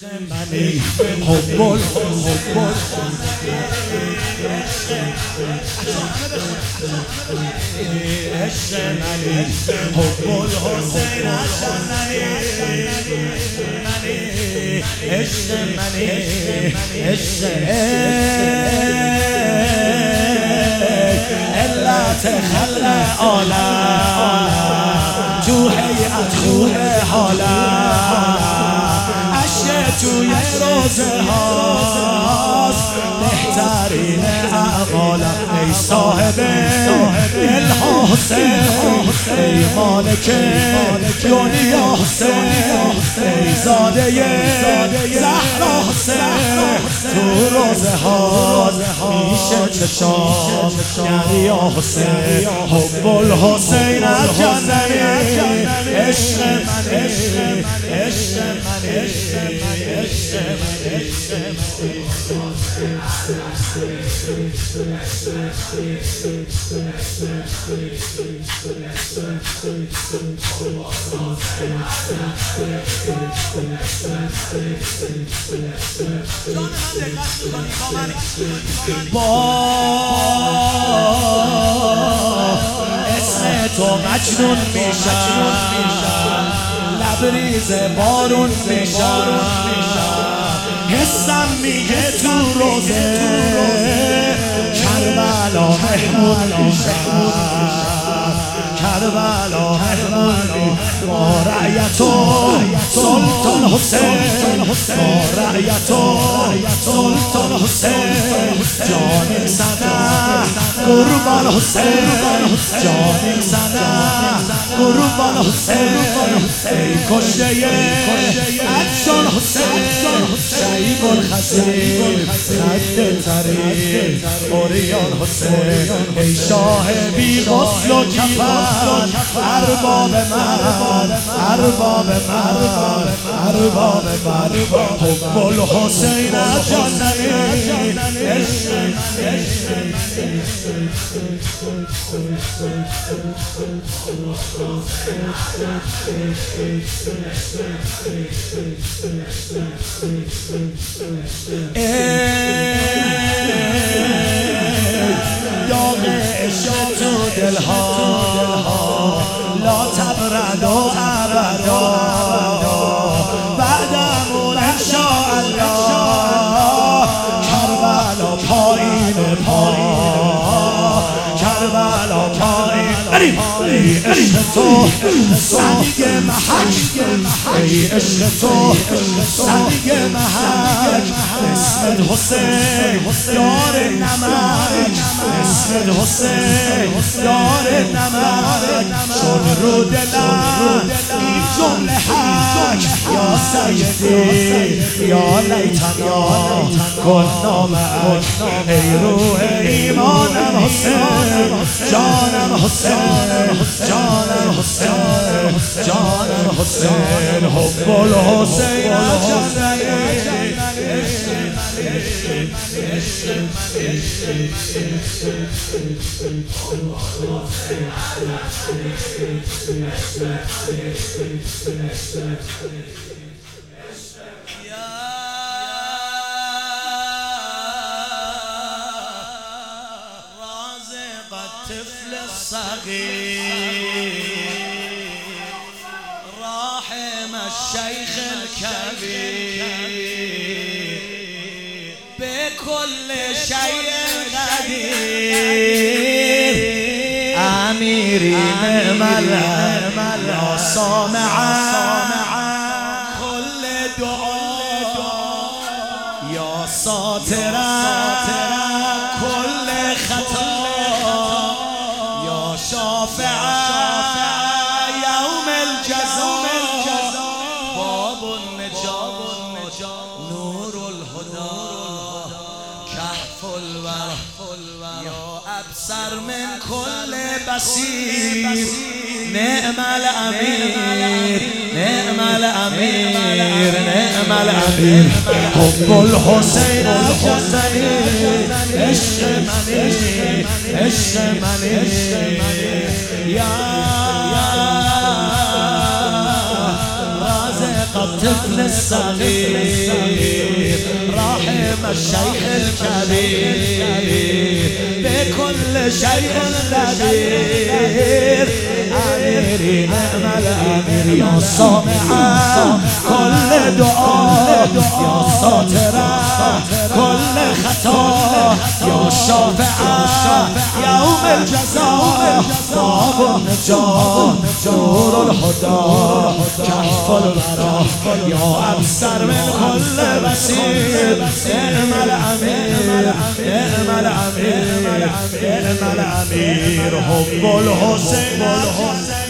منی حب عشق منی حب الحسین عشق منی عشق علت خلق عالم تو هیئت خوب حالم عشق توی روزه هاست بهترین اعمالم ای صاحب دلها حسین ای مالک دنیا حسین ای زاده زهرا حسین تو روزه هاست میشه چشام یعنی یا حسین حب الحسین از جننی عشق من عشق من عشق با اسم تو مجنون میشم لبریز بارون میشم حسم میگه تو روزه کربلا مهمون میشم کربلا مهمون با رعیتو سلطان حسین با رعیتو سلطان حسین جان سنه قربان حسین جان سنه قربان حسین ای کشته افشان حسین شیب الخزیر خد ترین اوریان حسین ای شاه بی غسل و کفن ارباب من ارباب من ارباب من حب الحسین جاننی داغ عشق تو دلها لا تبرد و ابدا بعدمون انشاءالله کربلا پایین پا کربلا پایین ای عشق تو سنگ محک ای عشق تو سنگ محک اسمت حسین یار نمک اسمت حسین یار نمک چون رو دلم این جمله حک یا سیدی یا لیتنا کنا معک ای روح ایمانم حسین جانم حسین جانم حسین جانم حسین حب الحسین الطفل الصغير راحم الشيخ الكبير بكل شيء قدير أميري نعم يا صامعا كل دعاء يا ساترا كل خطا شافعا يوم الجزاء باب النجاة نور الهدى كهف الورى يا أبصر من كل بصير نعم الأمير نعم الأمير نعم الأمير حب الحسين عشق مني عشق مني يا رازق الطفل الصغير رحم الشيخ الكبير بكل شيء قدير أميري نعم الأمير يا سامعا كل دعاء يا ساترا كل خطا يا شافعا يوم الجزاء باب النجاة نور الهدى كشف الورى يا أبصر من كل بصير نعم الأمير نعم الأمير نعم الأمير حب الحسين